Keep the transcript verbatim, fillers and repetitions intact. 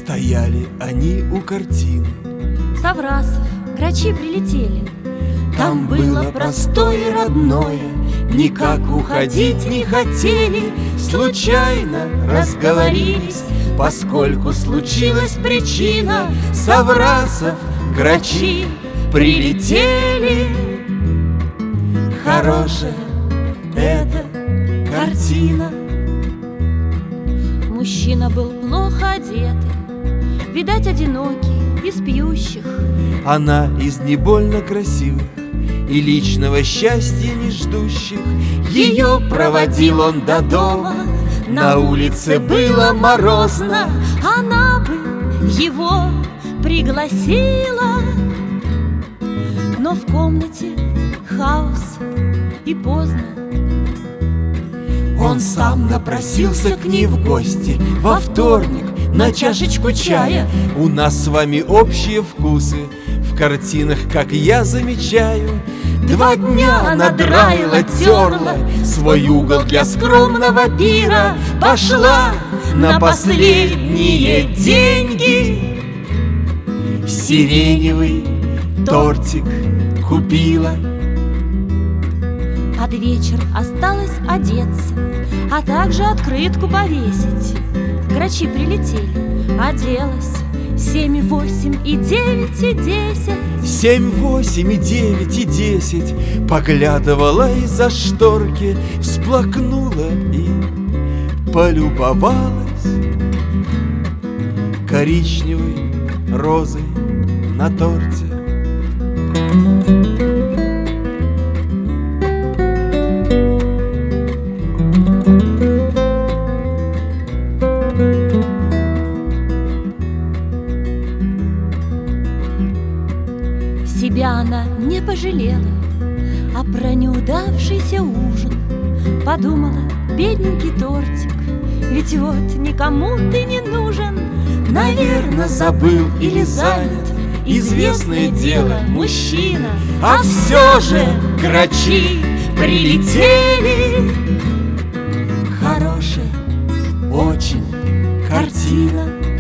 Стояли они у картины. Саврасов, грачи прилетели. Там было простое и родное, никак уходить не хотели. Случайно разговорились, поскольку случилась причина. Саврасов, грачи прилетели. Хорошая эта картина. Мужчина был плохо одетый, видать, одинокий, из пьющих. Она из не больно красивых и личного счастья не ждущих. Ее проводил он до дома, на улице было морозно. Она бы его пригласила, но в комнате хаос и поздно. Он сам напросился к ней в гости во вторник на чашечку чая. У нас с вами общие вкусы в картинах, как я замечаю. Два дня она драила, терла свой угол для скромного пира. Пошла на последние деньги, сиреневый тортик купила. Под вечер осталось одеться, а также открытку повесить. Грачи прилетели, оделась. Семь, восемь и девять и десять. Семь, восемь и девять и десять. Поглядывала из-за шторки, всплакнула и полюбовалась коричневой розой на торте. Себя она не пожалела, а про неудавшийся ужин подумала: бедненький тортик, ведь вот никому ты не нужен. Наверно, забыл или занят, известное дело, мужчина. А все же грачи прилетели. Хорошая очень картина.